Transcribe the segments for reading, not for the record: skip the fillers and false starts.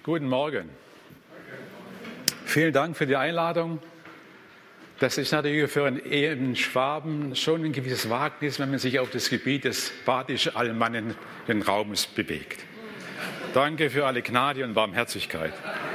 Guten Morgen. Vielen Dank für die Einladung. Das ist natürlich für einen Schwaben schon ein gewisses Wagnis, wenn man sich auf das Gebiet des badischen-almannen Raumes bewegt. Danke für alle Gnade und Barmherzigkeit.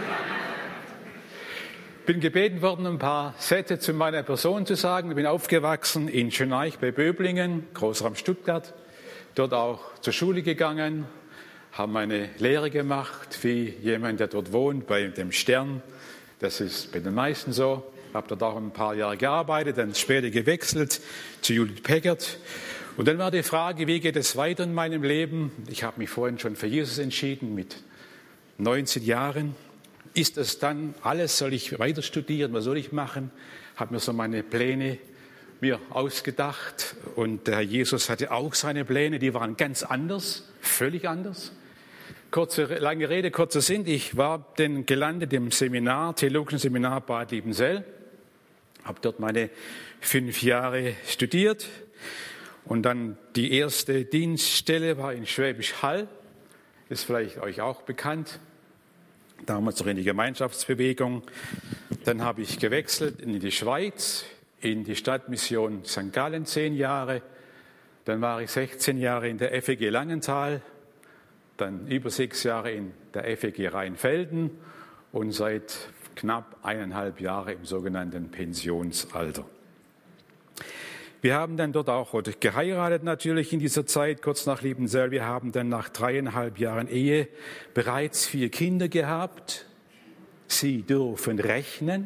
Ich bin gebeten worden, ein paar Sätze zu meiner Person zu sagen. Ich bin aufgewachsen in Schöneich bei Böblingen, Großraum Stuttgart, dort auch zur Schule gegangen, habe meine Lehre gemacht, wie jemand, der dort wohnt, bei dem Stern. Das ist bei den meisten so. Habe dort auch ein paar Jahre gearbeitet, dann später gewechselt zu Judith Peckert. Und dann war die Frage, wie geht es weiter in meinem Leben? Ich habe mich vorhin schon für Jesus entschieden, mit 19 Jahren. Ist es dann alles? Soll ich weiter studieren? Was soll ich machen? Habe mir so meine Pläne mir ausgedacht. Und der Herr Jesus hatte auch seine Pläne, die waren ganz anders, völlig anders. Lange Rede, kurzer Sinn. Ich war dann gelandet im Seminar, theologischen Seminar Bad Liebenzell. Habe dort meine 5 Jahre studiert. Und dann die erste Dienststelle war in Schwäbisch Hall. Ist vielleicht euch auch bekannt. Damals noch in die Gemeinschaftsbewegung. Dann habe ich gewechselt in die Schweiz, in die Stadtmission St. Gallen 10 Jahre. Dann war ich 16 Jahre in der FEG Langenthal. Dann über 6 Jahre in der FEG Rheinfelden und seit knapp 1,5 Jahre im sogenannten Pensionsalter. Wir haben dann dort auch geheiratet natürlich in dieser Zeit, kurz nach Liebenzell. Wir haben dann nach 3,5 Jahren Ehe bereits 4 Kinder gehabt. Sie dürfen rechnen.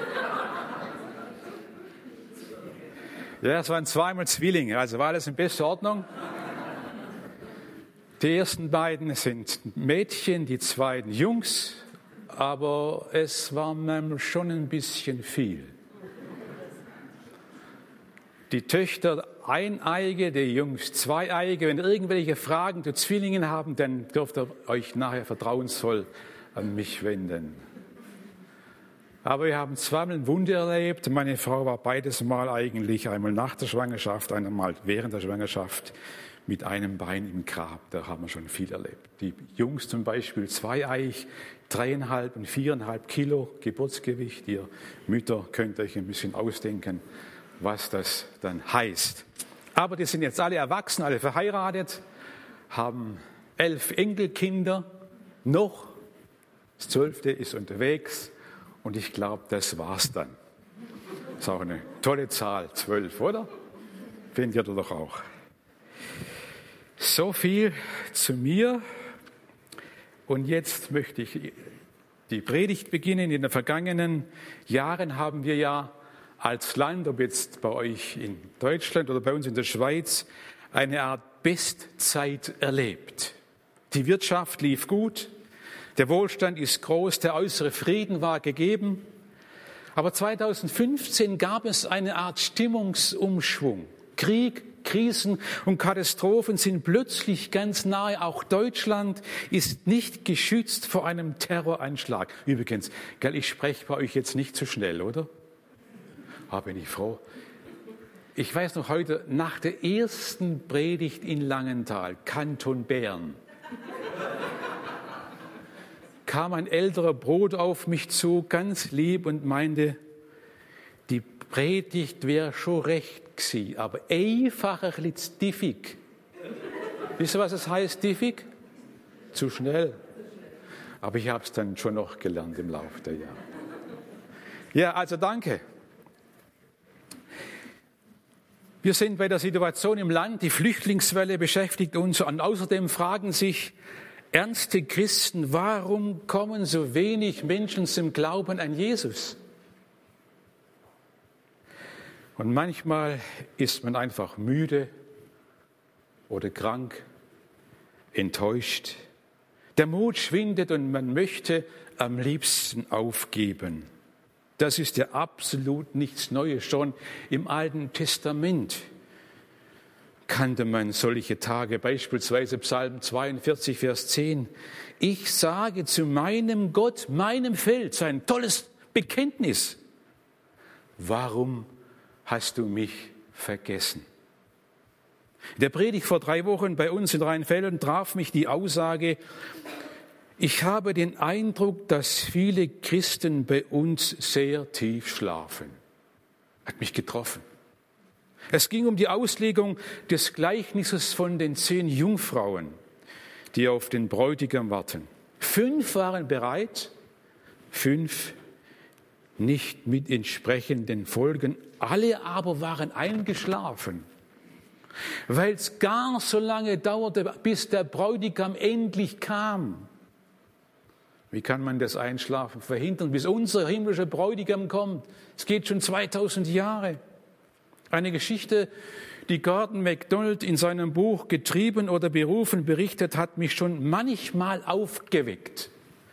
Ja, es waren zweimal Zwillinge, also war alles in bester Ordnung. Die ersten beiden sind Mädchen, die zweiten Jungs, aber es war mir schon ein bisschen viel. Die Töchter eineige, die Jungs zweieige. Wenn ihr irgendwelche Fragen zu Zwillingen habt, dann dürft ihr euch nachher vertrauensvoll an mich wenden. Aber wir haben zweimal ein Wunder erlebt. Meine Frau war beides Mal eigentlich, einmal nach der Schwangerschaft, einmal während der Schwangerschaft, mit einem Bein im Grab. Da haben wir schon viel erlebt. Die Jungs zum Beispiel zweieich, 3,5 und 4,5 Kilo Geburtsgewicht. Ihr Mütter könnt euch ein bisschen ausdenken, was das dann heißt. Aber die sind jetzt alle erwachsen, alle verheiratet, haben 11 Enkelkinder, noch das 12. ist unterwegs und ich glaube, das war's dann. Ist auch eine tolle Zahl, 12, oder? Findet ihr doch auch. So viel zu mir. Und jetzt möchte ich die Predigt beginnen. In den vergangenen Jahren haben wir ja als Land, ob jetzt bei euch in Deutschland oder bei uns in der Schweiz, eine Art Bestzeit erlebt. Die Wirtschaft lief gut, der Wohlstand ist groß, der äußere Frieden war gegeben. Aber 2015 gab es eine Art Stimmungsumschwung. Krieg, Krisen und Katastrophen sind plötzlich ganz nahe. Auch Deutschland ist nicht geschützt vor einem Terroranschlag. Übrigens, ich spreche bei euch jetzt nicht zu schnell, oder? Bin ich froh. Ich weiß noch heute, nach der ersten Predigt in Langenthal, Kanton Bern, kam ein älterer Bruder auf mich zu, ganz lieb und meinte, die Predigt wäre schon recht gewesen, aber einfach ein bisschen diffig. Wisst ihr, was es heißt, diffig? Zu schnell. Aber ich habe es dann schon noch gelernt im Laufe der Jahre. Ja, also danke. Wir sind bei der Situation im Land, die Flüchtlingswelle beschäftigt uns und außerdem fragen sich ernste Christen, warum kommen so wenig Menschen zum Glauben an Jesus? Und manchmal ist man einfach müde oder krank, enttäuscht. Der Mut schwindet und man möchte am liebsten aufgeben. Das ist ja absolut nichts Neues. Schon im Alten Testament kannte man solche Tage, beispielsweise Psalm 42, Vers 10. Ich sage zu meinem Gott, meinem Fels, ein tolles Bekenntnis. Warum hast du mich vergessen? In der Predigt vor 3 Wochen bei uns in Rheinfelden traf mich die Aussage, Ich habe den Eindruck, dass viele Christen bei uns sehr tief schlafen. Hat mich getroffen. Es ging um die Auslegung des Gleichnisses von den 10 Jungfrauen, die auf den Bräutigam warten. 5 waren bereit, 5 nicht mit entsprechenden Folgen. Alle aber waren eingeschlafen, weil es gar so lange dauerte, bis der Bräutigam endlich kam. Wie kann man das Einschlafen verhindern, bis unser himmlischer Bräutigam kommt? Es geht schon 2000 Jahre. Eine Geschichte, die Gordon MacDonald in seinem Buch Getrieben oder berufen berichtet, hat mich schon manchmal aufgeweckt.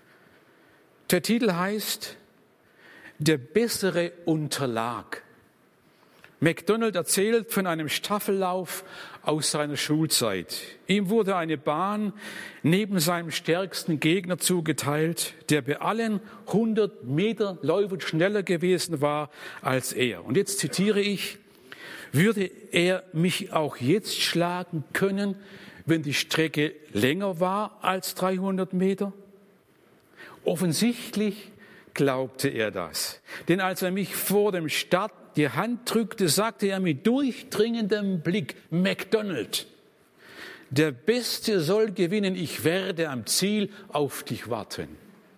Der Titel heißt Der bessere Unterlag. MacDonald erzählt von einem Staffellauf aus seiner Schulzeit. Ihm wurde eine Bahn neben seinem stärksten Gegner zugeteilt, der bei allen 100 Meter Läufen schneller gewesen war als er. Und jetzt zitiere ich: Würde er mich auch jetzt schlagen können, wenn die Strecke länger war als 300 Meter? Offensichtlich glaubte er das. Denn als er mich vor dem Start die Hand drückte, sagte er mit durchdringendem Blick: MacDonald, der Beste soll gewinnen, ich werde am Ziel auf dich warten.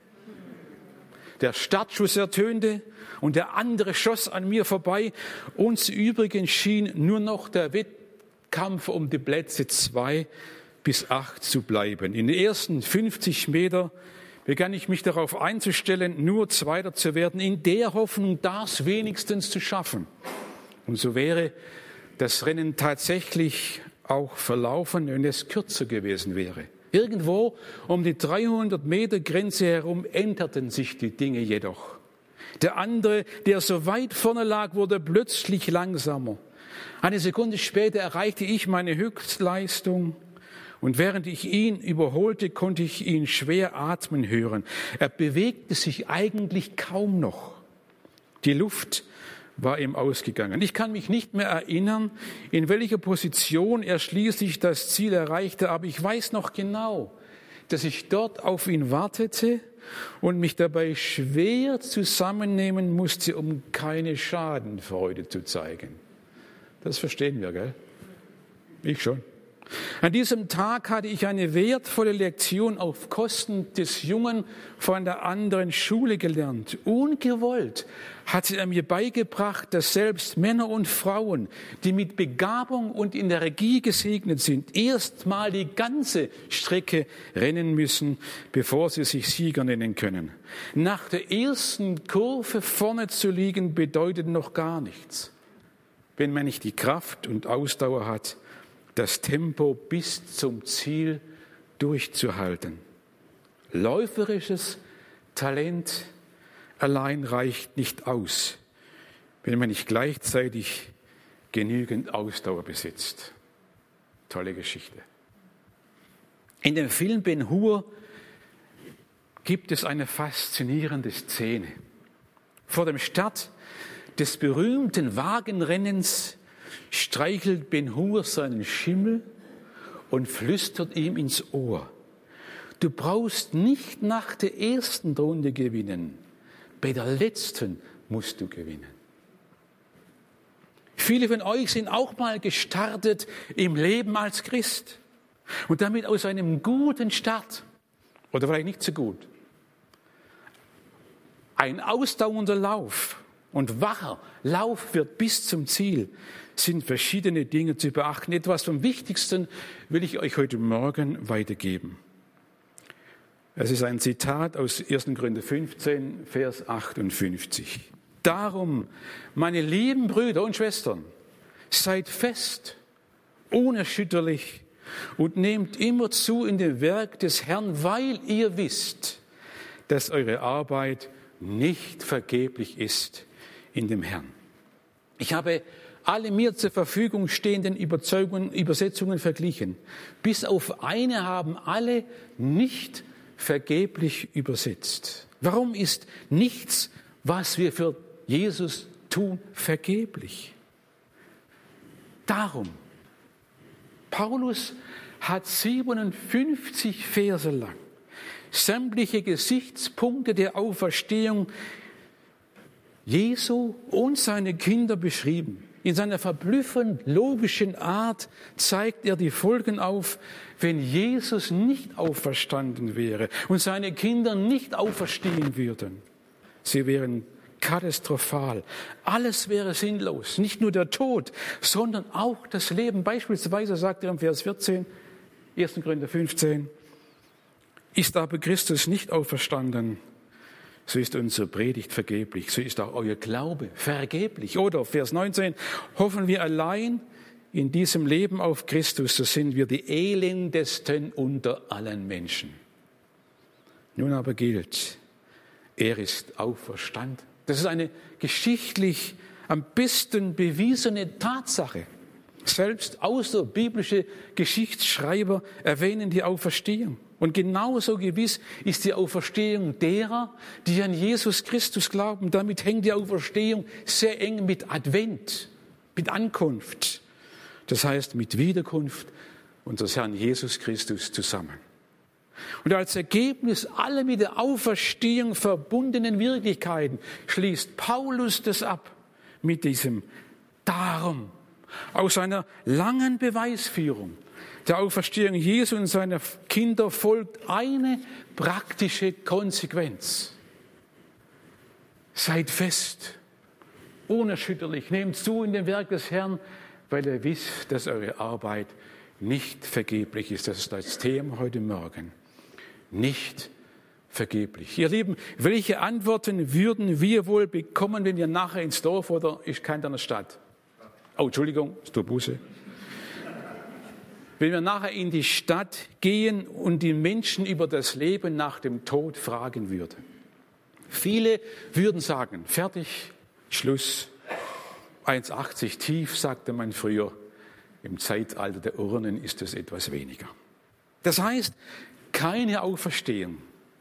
Der Startschuss ertönte und der andere schoss an mir vorbei. Uns übrigens schien nur noch der Wettkampf um die Plätze 2 bis 8 zu bleiben. In den ersten 50 Meter begann ich mich darauf einzustellen, nur Zweiter zu werden, in der Hoffnung, das wenigstens zu schaffen. Und so wäre das Rennen tatsächlich auch verlaufen, wenn es kürzer gewesen wäre. Irgendwo um die 300-Meter-Grenze herum änderten sich die Dinge jedoch. Der andere, der so weit vorne lag, wurde plötzlich langsamer. Eine Sekunde später erreichte ich meine Höchstleistung. Und während ich ihn überholte, konnte ich ihn schwer atmen hören. Er bewegte sich eigentlich kaum noch. Die Luft war ihm ausgegangen. Ich kann mich nicht mehr erinnern, in welcher Position er schließlich das Ziel erreichte, aber ich weiß noch genau, dass ich dort auf ihn wartete und mich dabei schwer zusammennehmen musste, um keine Schadenfreude zu zeigen. Das verstehen wir, gell? Ich schon. An diesem Tag hatte ich eine wertvolle Lektion auf Kosten des Jungen von der anderen Schule gelernt. Ungewollt hatte er mir beigebracht, dass selbst Männer und Frauen, die mit Begabung und Energie gesegnet sind, erstmal die ganze Strecke rennen müssen, bevor sie sich Sieger nennen können. Nach der ersten Kurve vorne zu liegen, bedeutet noch gar nichts, wenn man nicht die Kraft und Ausdauer hat, das Tempo bis zum Ziel durchzuhalten. Läuferisches Talent allein reicht nicht aus, wenn man nicht gleichzeitig genügend Ausdauer besitzt. Tolle Geschichte. In dem Film Ben-Hur gibt es eine faszinierende Szene. Vor dem Start des berühmten Wagenrennens streichelt Ben-Hur seinen Schimmel und flüstert ihm ins Ohr: Du brauchst nicht nach der ersten Runde gewinnen, bei der letzten musst du gewinnen. Viele von euch sind auch mal gestartet im Leben als Christ und damit aus einem guten Start oder vielleicht nicht so gut. Ein ausdauernder Lauf und wacher Lauf wird bis zum Ziel, sind verschiedene Dinge zu beachten. Etwas vom Wichtigsten will ich euch heute Morgen weitergeben. Es ist ein Zitat aus 1. Korinther 15, Vers 58. Darum, meine lieben Brüder und Schwestern, seid fest, unerschütterlich und nehmt immer zu in dem Werk des Herrn, weil ihr wisst, dass eure Arbeit nicht vergeblich ist in dem Herrn. Ich habe alle mir zur Verfügung stehenden Übersetzungen verglichen. Bis auf eine haben alle nicht vergeblich übersetzt. Warum ist nichts, was wir für Jesus tun, vergeblich? Darum, Paulus hat 57 Verse lang sämtliche Gesichtspunkte der Auferstehung Jesu und seine Kinder beschrieben. In seiner verblüffend logischen Art zeigt er die Folgen auf, wenn Jesus nicht auferstanden wäre und seine Kinder nicht auferstehen würden. Sie wären katastrophal. Alles wäre sinnlos. Nicht nur der Tod, sondern auch das Leben. Beispielsweise sagt er im Vers 14, 1. Korinther 15, ist aber Christus nicht auferstanden, so ist unsere Predigt vergeblich, so ist auch euer Glaube vergeblich. Oder Vers 19, hoffen wir allein in diesem Leben auf Christus, so sind wir die elendesten unter allen Menschen. Nun aber gilt, er ist auferstanden. Das ist eine geschichtlich am besten bewiesene Tatsache. Selbst außerbiblische Geschichtsschreiber erwähnen die Auferstehung. Und genauso gewiss ist die Auferstehung derer, die an Jesus Christus glauben. Damit hängt die Auferstehung sehr eng mit Advent, mit Ankunft. Das heißt mit Wiederkunft unseres Herrn Jesus Christus zusammen. Und als Ergebnis aller mit der Auferstehung verbundenen Wirklichkeiten schließt Paulus das ab mit diesem Darum. Aus einer langen Beweisführung der Auferstehung Jesu und seiner Kinder folgt eine praktische Konsequenz. Seid fest, unerschütterlich, nehmt zu in dem Werk des Herrn, weil ihr wisst, dass eure Arbeit nicht vergeblich ist. Das ist das Thema heute Morgen. Nicht vergeblich. Ihr Lieben, welche Antworten würden wir wohl bekommen, wenn wir nachher ins Dorf oder ist keiner in der Stadt? Oh, Entschuldigung, es tut Buße. Wenn wir nachher in die Stadt gehen und die Menschen über das Leben nach dem Tod fragen würden. Viele würden sagen, fertig, Schluss, 1,80 tief, sagte man früher. Im Zeitalter der Urnen ist es etwas weniger. Das heißt, keine Auferstehung,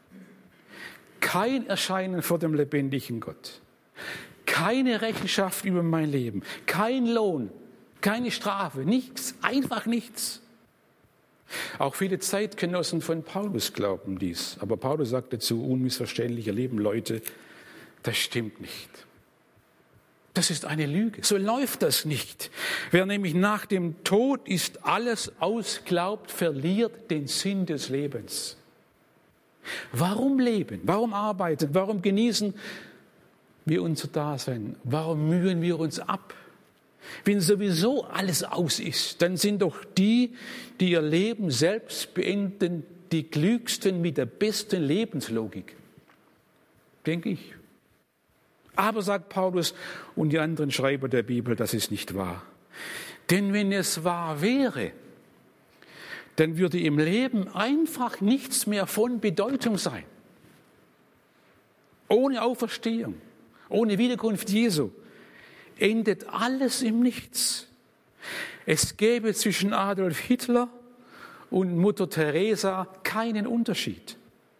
kein Erscheinen vor dem lebendigen Gott, keine Rechenschaft über mein Leben, kein Lohn, keine Strafe, nichts, einfach nichts. Auch viele Zeitgenossen von Paulus glauben dies. Aber Paulus sagt dazu, unmissverständlich, ihr lieben Leute, das stimmt nicht. Das ist eine Lüge. So läuft das nicht. Wer nämlich nach dem Tod ist alles ausglaubt, verliert den Sinn des Lebens. Warum leben? Warum arbeiten? Warum genießen wir unser Dasein? Warum mühen wir uns ab? Wenn sowieso alles aus ist, dann sind doch die, die ihr Leben selbst beenden, die Klügsten mit der besten Lebenslogik. Denke ich. Aber, sagt Paulus und die anderen Schreiber der Bibel, das ist nicht wahr. Denn wenn es wahr wäre, dann würde im Leben einfach nichts mehr von Bedeutung sein. Ohne Auferstehung, ohne Wiederkunft Jesu endet alles im Nichts. Es gäbe zwischen Adolf Hitler und Mutter Teresa keinen Unterschied.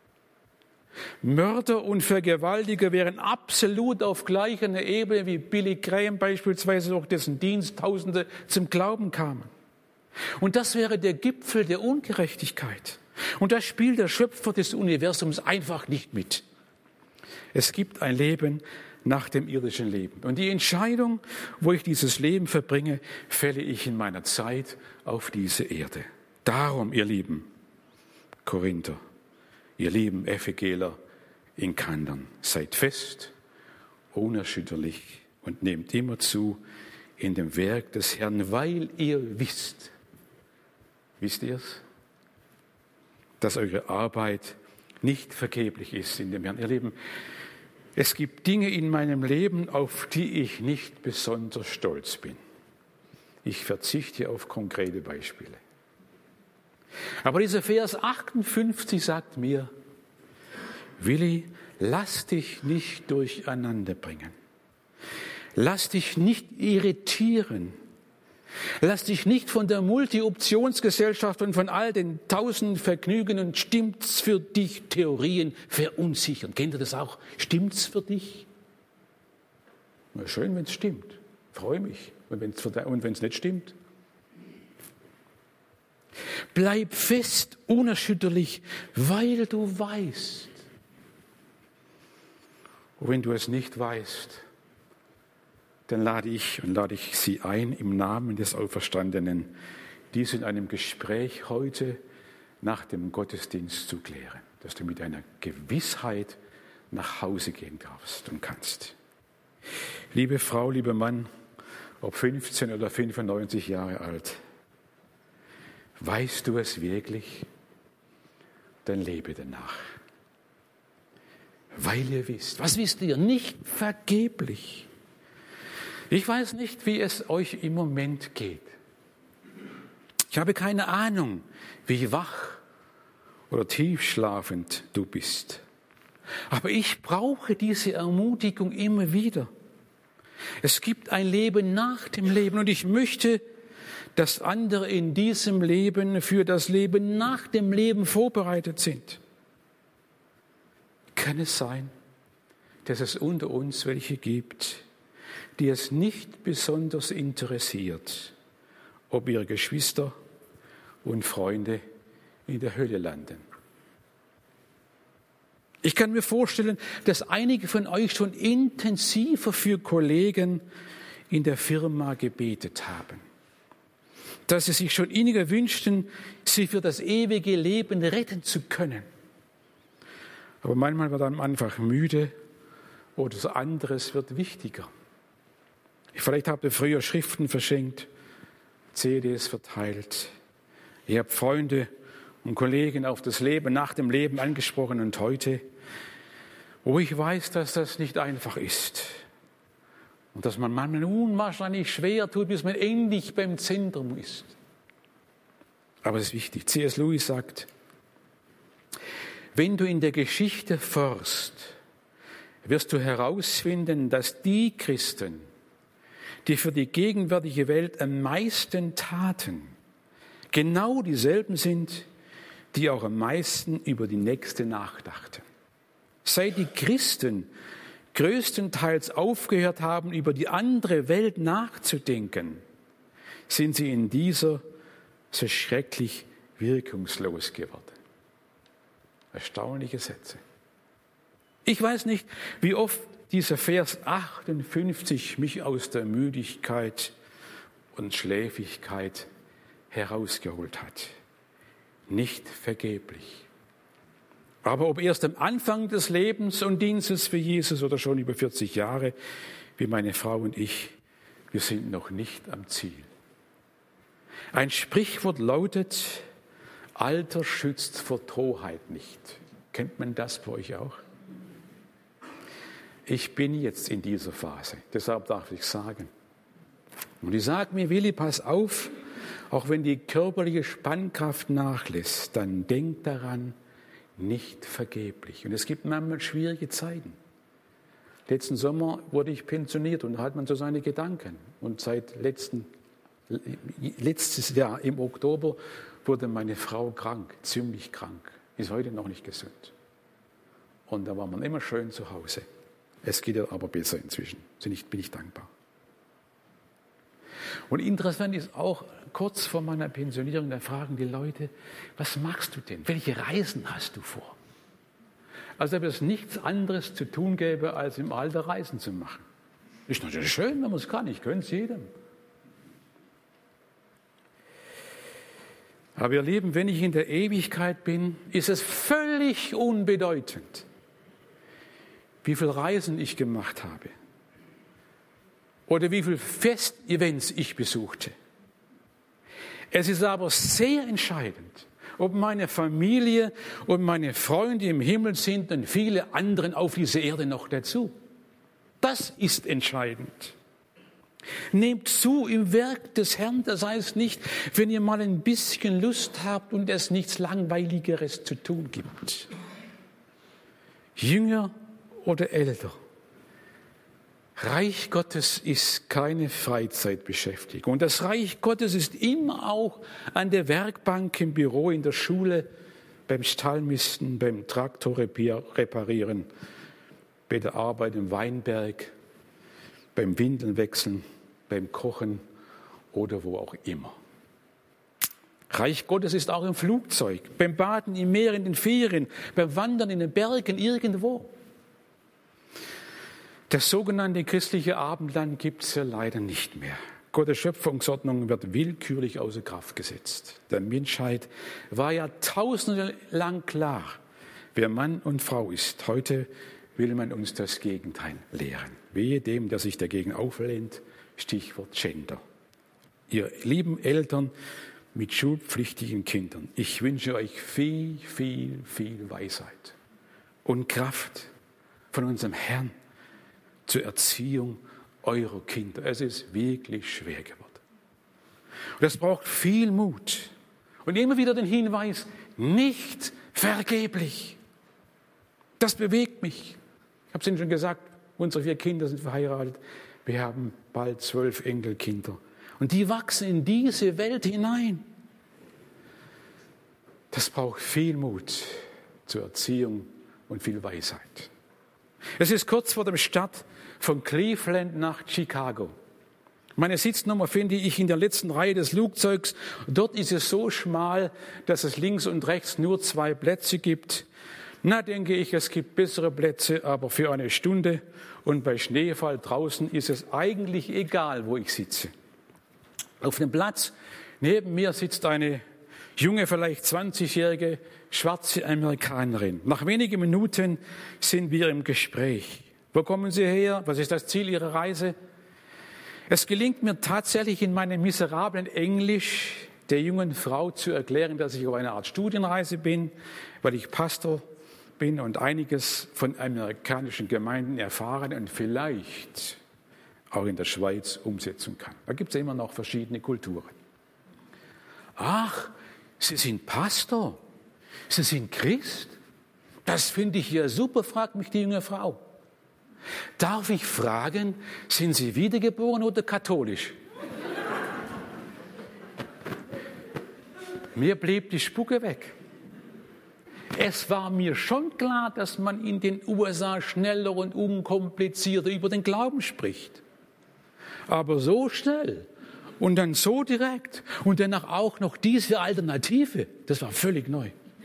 Mörder und Vergewaltiger wären absolut auf gleicher Ebene wie Billy Graham beispielsweise, durch dessen Dienst Tausende zum Glauben kamen. Und das wäre der Gipfel der Ungerechtigkeit. Und da spielt der Schöpfer des Universums einfach nicht mit. Es gibt ein Leben nach dem irdischen Leben. Und die Entscheidung, wo ich dieses Leben verbringe, fälle ich in meiner Zeit auf diese Erde. Darum, ihr lieben Korinther, ihr lieben Ephegeler in Kandern, seid fest, unerschütterlich und nehmt immer zu in dem Werk des Herrn, weil ihr wisst ihr es, dass eure Arbeit nicht vergeblich ist in dem Herrn. Ihr Lieben, es gibt Dinge in meinem Leben, auf die ich nicht besonders stolz bin. Ich verzichte auf konkrete Beispiele. Aber dieser Vers 58 sagt mir, Willi, lass dich nicht durcheinander bringen. Lass dich nicht irritieren. Lass dich nicht von der Multi-Optionsgesellschaft und von all den tausend Vergnügen und stimmt's für dich Theorien verunsichern. Kennt ihr das auch? Stimmt's für dich? Na schön, wenn es stimmt. Freue mich. Und wenn es nicht stimmt? Bleib fest, unerschütterlich, weil du weißt. Und wenn du es nicht weißt, dann lade ich Sie ein, im Namen des Auferstandenen, dies in einem Gespräch heute nach dem Gottesdienst zu klären, dass du mit einer Gewissheit nach Hause gehen darfst und kannst. Liebe Frau, lieber Mann, ob 15 oder 95 Jahre alt, weißt du es wirklich? Dann lebe danach. Weil ihr wisst. Was wisst ihr? Nicht vergeblich. Ich weiß nicht, wie es euch im Moment geht. Ich habe keine Ahnung, wie wach oder tiefschlafend du bist. Aber ich brauche diese Ermutigung immer wieder. Es gibt ein Leben nach dem Leben und ich möchte, dass andere in diesem Leben für das Leben nach dem Leben vorbereitet sind. Kann es sein, dass es unter uns welche gibt, die es nicht besonders interessiert, ob ihre Geschwister und Freunde in der Hölle landen? Ich kann mir vorstellen, dass einige von euch schon intensiver für Kollegen in der Firma gebetet haben. Dass sie sich schon inniger wünschten, sie für das ewige Leben retten zu können. Aber manchmal wird man einfach müde oder das anderes wird wichtiger. Vielleicht habt ihr früher Schriften verschenkt, CDs verteilt. Ihr habt Freunde und Kollegen auf das Leben nach dem Leben angesprochen und heute, wo ich weiß, dass das nicht einfach ist und dass man manchmal unwahrscheinlich schwer tut, bis man endlich beim Zentrum ist. Aber es ist wichtig. C.S. Lewis sagt, wenn du in der Geschichte forschst, wirst du herausfinden, dass die Christen, die für die gegenwärtige Welt am meisten taten, genau dieselben sind, die auch am meisten über die nächste nachdachten. Seit die Christen größtenteils aufgehört haben, über die andere Welt nachzudenken, sind sie in dieser so schrecklich wirkungslos geworden. Erstaunliche Sätze. Ich weiß nicht, wie oft dieser Vers 58 mich aus der Müdigkeit und Schläfigkeit herausgeholt hat. Nicht vergeblich. Aber ob erst am Anfang des Lebens und Dienstes für Jesus oder schon über 40 Jahre, wie meine Frau und ich, wir sind noch nicht am Ziel. Ein Sprichwort lautet, Alter schützt vor Torheit nicht. Kennt man das bei euch auch? Ich bin jetzt in dieser Phase, deshalb darf ich sagen. Und ich sage mir, Willi, pass auf, auch wenn die körperliche Spannkraft nachlässt, dann denk daran, nicht vergeblich. Und es gibt manchmal schwierige Zeiten. Letzten Sommer wurde ich pensioniert und da hat man so seine Gedanken. Und seit letztes Jahr im Oktober wurde meine Frau krank, ziemlich krank, ist heute noch nicht gesund. Und da war man immer schön zu Hause. Es geht ihr aber besser inzwischen. Bin ich dankbar. Und interessant ist auch, kurz vor meiner Pensionierung, da fragen die Leute, was machst du denn? Welche Reisen hast du vor? Als ob es nichts anderes zu tun gäbe, als im Alter Reisen zu machen. Ist natürlich schön, wenn man es kann. Ich gönne es jedem. Aber ihr Lieben, wenn ich in der Ewigkeit bin, ist es völlig unbedeutend, wie viele Reisen ich gemacht habe oder wie viele Festevents ich besuchte. Es ist aber sehr entscheidend, ob meine Familie und meine Freunde im Himmel sind und viele andere auf dieser Erde noch dazu. Das ist entscheidend. Nehmt zu im Werk des Herrn, das heißt nicht, wenn ihr mal ein bisschen Lust habt und es nichts Langweiligeres zu tun gibt. Jünger oder älter. Reich Gottes ist keine Freizeitbeschäftigung. Und das Reich Gottes ist immer auch an der Werkbank, im Büro, in der Schule, beim Stallmisten, beim Traktor reparieren, bei der Arbeit im Weinberg, beim Windeln wechseln, beim Kochen oder wo auch immer. Reich Gottes ist auch im Flugzeug, beim Baden im Meer, in den Ferien, beim Wandern in den Bergen, irgendwo. Das sogenannte christliche Abendland gibt es ja leider nicht mehr. Gottes Schöpfungsordnung wird willkürlich außer Kraft gesetzt. Der Menschheit war Jahrtausende lang klar, wer Mann und Frau ist. Heute will man uns das Gegenteil lehren. Wehe dem, der sich dagegen auflehnt, Stichwort Gender. Ihr lieben Eltern mit schulpflichtigen Kindern, ich wünsche euch viel, viel, viel Weisheit und Kraft von unserem Herrn zur Erziehung eurer Kinder. Es ist wirklich schwer geworden. Und das braucht viel Mut. Und immer wieder den Hinweis, nicht vergeblich. Das bewegt mich. Ich habe es Ihnen schon gesagt, unsere 4 Kinder sind verheiratet. Wir haben bald 12 Enkelkinder. Und die wachsen in diese Welt hinein. Das braucht viel Mut zur Erziehung und viel Weisheit. Es ist kurz vor dem Start von Cleveland nach Chicago. Meine Sitznummer finde ich in der letzten Reihe des Flugzeugs. Dort ist es so schmal, dass es links und rechts nur 2 Plätze gibt. Na, denke ich, es gibt bessere Plätze, aber für eine Stunde und bei Schneefall draußen ist es eigentlich egal, wo ich sitze. Auf dem Platz neben mir sitzt eine junge, vielleicht 20-jährige schwarze Amerikanerin. Nach wenigen Minuten sind wir im Gespräch. Wo kommen Sie her? Was ist das Ziel Ihrer Reise? Es gelingt mir tatsächlich in meinem miserablen Englisch der jungen Frau zu erklären, dass ich auf einer Art Studienreise bin, weil ich Pastor bin und einiges von amerikanischen Gemeinden erfahren und vielleicht auch in der Schweiz umsetzen kann. Da gibt es ja immer noch verschiedene Kulturen. Ach, Sie sind Pastor? Sie sind Christ? Das finde ich ja super, fragt mich die junge Frau. Darf ich fragen, sind Sie wiedergeboren oder katholisch? Mir blieb die Spucke weg. Es war mir schon klar, dass man in den USA schneller und unkomplizierter über den Glauben spricht. Aber so schnell und dann so direkt und danach auch noch diese Alternative, das war völlig neu.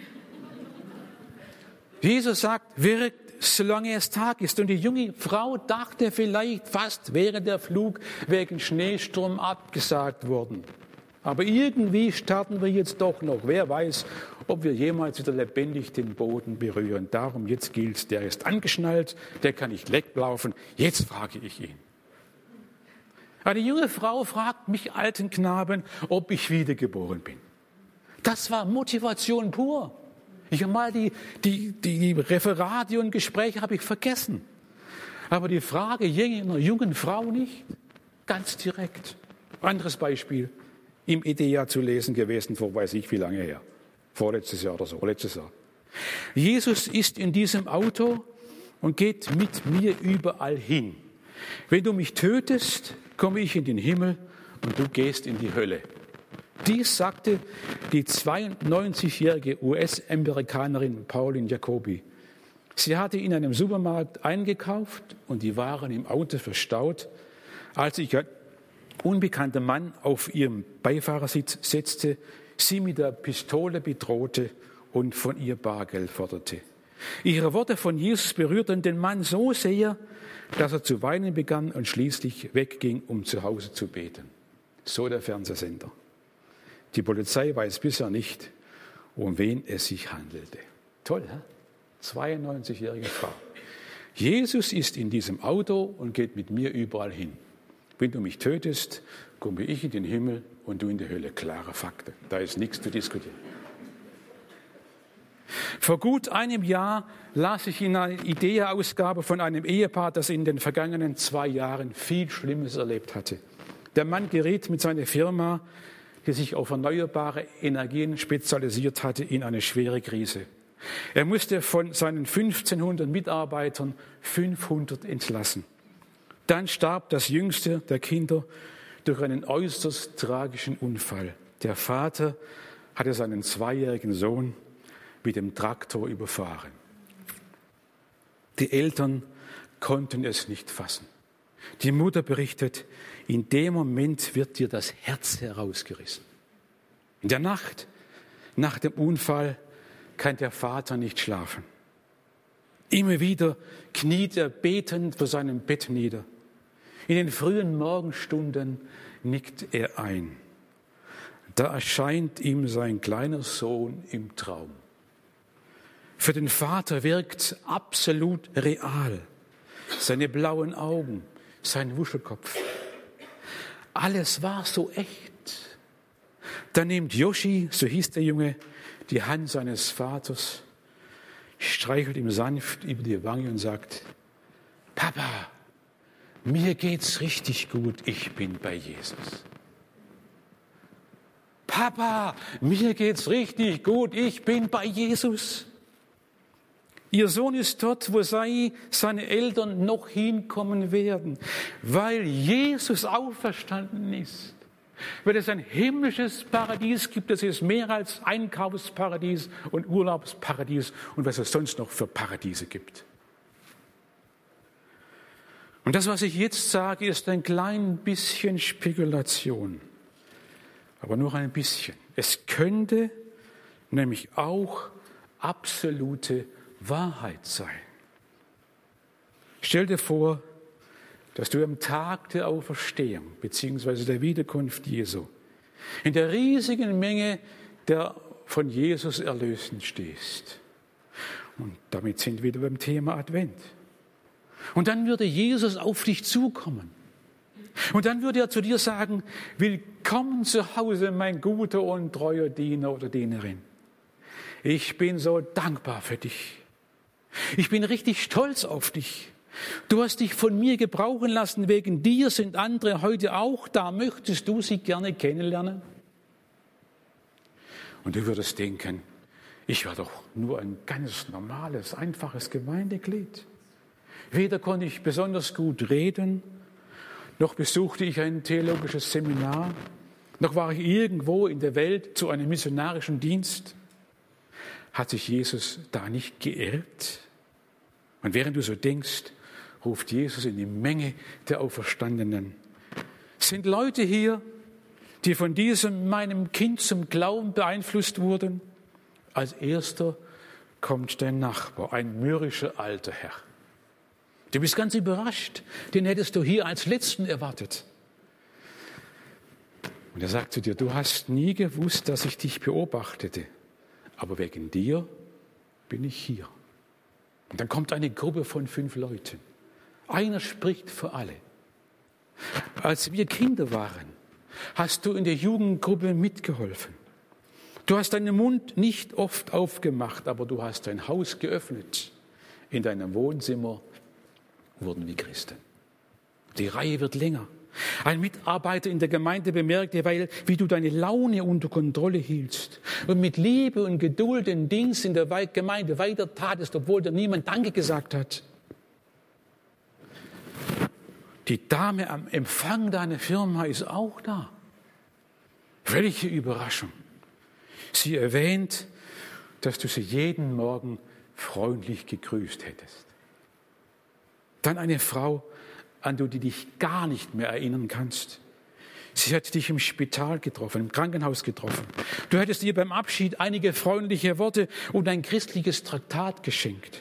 Jesus sagt, wirkt, solange es Tag ist. Und die junge Frau dachte vielleicht fast, wäre der Flug wegen Schneesturm abgesagt worden. Aber irgendwie starten wir jetzt doch noch. Wer weiß, ob wir jemals wieder lebendig den Boden berühren. Darum jetzt gilt, der ist angeschnallt, der kann nicht weglaufen. Jetzt frage ich ihn. Eine junge Frau fragt mich, alten Knaben, ob ich wiedergeboren bin. Das war Motivation pur. Ich habe mal die Referate und Gespräche habe ich vergessen. Aber die Frage einer jungen Frau nicht, ganz direkt. Anderes Beispiel, im IDEA zu lesen gewesen, vor weiß ich wie lange her. Vorletztes Jahr oder so, letztes Jahr. Jesus ist in diesem Auto und geht mit mir überall hin. Wenn du mich tötest, komme ich in den Himmel und du gehst in die Hölle. Dies sagte die 92-jährige US-Amerikanerin Pauline Jacobi. Sie hatte in einem Supermarkt eingekauft und die Waren im Auto verstaut, als sich ein unbekannter Mann auf ihrem Beifahrersitz setzte, sie mit der Pistole bedrohte und von ihr Bargeld forderte. Ihre Worte von Jesus berührten den Mann so sehr, dass er zu weinen begann und schließlich wegging, um zu Hause zu beten. So der Fernsehsender. Die Polizei weiß bisher nicht, um wen es sich handelte. Toll, hä? 92-jährige Frau. Jesus ist in diesem Auto und geht mit mir überall hin. Wenn du mich tötest, komme ich in den Himmel und du in die Hölle. Klare Fakten. Da ist nichts zu diskutieren. Vor gut einem Jahr las ich in einer IDEA-Ausgabe von einem Ehepaar, das in den vergangenen 2 Jahren viel Schlimmes erlebt hatte. Der Mann geriet mit seiner Firma, die sich auf erneuerbare Energien spezialisiert hatte, in eine schwere Krise. Er musste von seinen 1500 Mitarbeitern 500 entlassen. Dann starb das jüngste der Kinder durch einen äußerst tragischen Unfall. Der Vater hatte seinen 2-jährigen Sohn mit dem Traktor überfahren. Die Eltern konnten es nicht fassen. Die Mutter berichtet, in dem Moment wird dir das Herz herausgerissen. In der Nacht nach dem Unfall kann der Vater nicht schlafen. Immer wieder kniet er betend vor seinem Bett nieder. In den frühen Morgenstunden nickt er ein. Da erscheint ihm sein kleiner Sohn im Traum. Für den Vater wirkt absolut real. Seine blauen Augen, sein Wuschelkopf. Alles war so echt. Dann nimmt Joschi, so hieß der Junge, die Hand seines Vaters, streichelt ihm sanft über die Wange und sagt: Papa, mir geht's richtig gut, ich bin bei Jesus. Papa, mir geht's richtig gut, ich bin bei Jesus. Ihr Sohn ist dort, wo seine Eltern noch hinkommen werden, weil Jesus auferstanden ist. Weil es ein himmlisches Paradies gibt, das ist mehr als Einkaufsparadies und Urlaubsparadies und was es sonst noch für Paradiese gibt. Und das, was ich jetzt sage, ist ein klein bisschen Spekulation, aber nur ein bisschen. Es könnte nämlich auch absolute Wahrheit sein. Stell dir vor, dass du am Tag der Auferstehung bzw. der Wiederkunft Jesu in der riesigen Menge der von Jesus Erlösten stehst. Und damit sind wir wieder beim Thema Advent. Und dann würde Jesus auf dich zukommen. Und dann würde er zu dir sagen: Willkommen zu Hause, mein guter und treuer Diener oder Dienerin. Ich bin so dankbar für dich. Ich bin richtig stolz auf dich. Du hast dich von mir gebrauchen lassen. Wegen dir sind andere heute auch da. Möchtest du sie gerne kennenlernen? Und du würdest denken, ich war doch nur ein ganz normales, einfaches Gemeindeglied. Weder konnte ich besonders gut reden, noch besuchte ich ein theologisches Seminar, noch war ich irgendwo in der Welt zu einem missionarischen Dienst. Hat sich Jesus da nicht geirrt? Und während du so denkst, ruft Jesus in die Menge der Auferstandenen: Sind Leute hier, die von diesem meinem Kind zum Glauben beeinflusst wurden? Als erster kommt dein Nachbar, ein mürrischer alter Herr. Du bist ganz überrascht, den hättest du hier als Letzten erwartet. Und er sagt zu dir: Du hast nie gewusst, dass ich dich beobachtete, aber wegen dir bin ich hier. Und dann kommt eine Gruppe von 5 Leuten. Einer spricht für alle. Als wir Kinder waren, hast du in der Jugendgruppe mitgeholfen. Du hast deinen Mund nicht oft aufgemacht, aber du hast dein Haus geöffnet. In deinem Wohnzimmer wurden wir Christen. Die Reihe wird länger. Ein Mitarbeiter in der Gemeinde bemerkte, wie du deine Laune unter Kontrolle hieltst und mit Liebe und Geduld den Dienst in der Gemeinde weiter tatest, obwohl dir niemand Danke gesagt hat. Die Dame am Empfang deiner Firma ist auch da. Welche Überraschung. Sie erwähnt, dass du sie jeden Morgen freundlich gegrüßt hättest. Dann eine Frau, an die du dich gar nicht mehr erinnern kannst. Sie hat dich im Spital getroffen, im Krankenhaus getroffen. Du hättest ihr beim Abschied einige freundliche Worte und ein christliches Traktat geschenkt.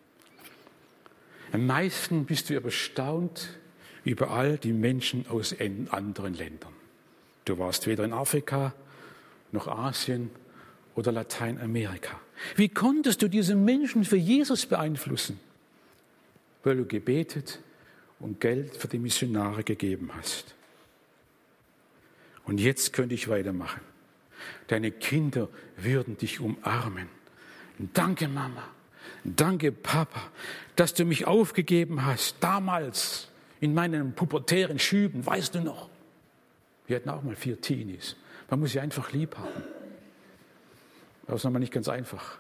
Am meisten bist du erstaunt über all die Menschen aus anderen Ländern. Du warst weder in Afrika, noch Asien oder Lateinamerika. Wie konntest du diese Menschen für Jesus beeinflussen? Weil du gebetet und Geld für die Missionare gegeben hast. Und jetzt könnte ich weitermachen. Deine Kinder würden dich umarmen. Danke, Mama. Danke, Papa, dass du mich aufgegeben hast. Damals in meinen pubertären Schüben, weißt du noch? Wir hatten auch mal 4 Teenies. Man muss sie einfach lieb haben. Das ist nochmal nicht ganz einfach.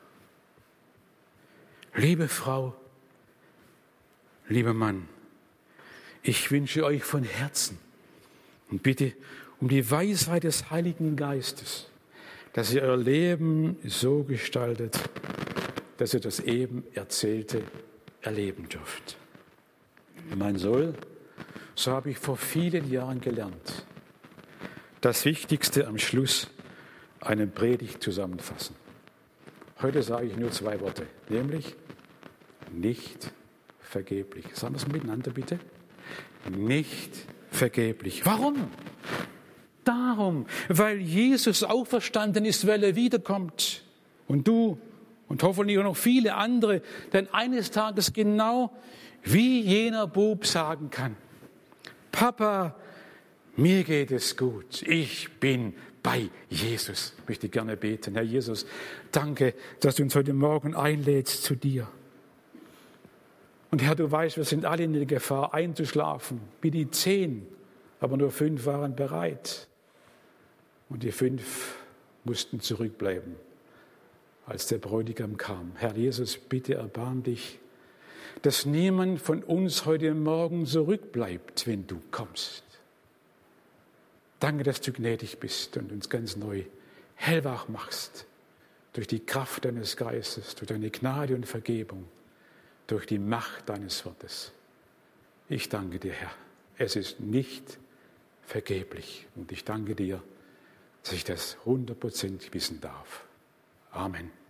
Liebe Frau, lieber Mann, ich wünsche euch von Herzen und bitte um die Weisheit des Heiligen Geistes, dass ihr euer Leben so gestaltet, dass ihr das eben Erzählte erleben dürft. Mein Sohn, so habe ich vor vielen Jahren gelernt, das Wichtigste am Schluss eine Predigt zusammenfassen. Heute sage ich nur 2 Worte, nämlich nicht vergeblich. Sagen wir es miteinander bitte. Nicht vergeblich. Warum? Darum, weil Jesus auferstanden ist, weil er wiederkommt. Und du und hoffentlich auch noch viele andere, denn eines Tages genau wie jener Bub sagen kann: Papa, mir geht es gut, ich bin bei Jesus. Ich möchte gerne beten. Herr Jesus, danke, dass du uns heute Morgen einlädst zu dir. Und Herr, du weißt, wir sind alle in der Gefahr einzuschlafen, wie die 10, aber nur 5 waren bereit. Und die 5 mussten zurückbleiben, als der Bräutigam kam. Herr Jesus, bitte erbarm dich, dass niemand von uns heute Morgen zurückbleibt, wenn du kommst. Danke, dass du gnädig bist und uns ganz neu hellwach machst durch die Kraft deines Geistes, durch deine Gnade und Vergebung, durch die Macht deines Wortes. Ich danke dir, Herr. Es ist nicht vergeblich. Und ich danke dir, dass ich das 100% wissen darf. Amen.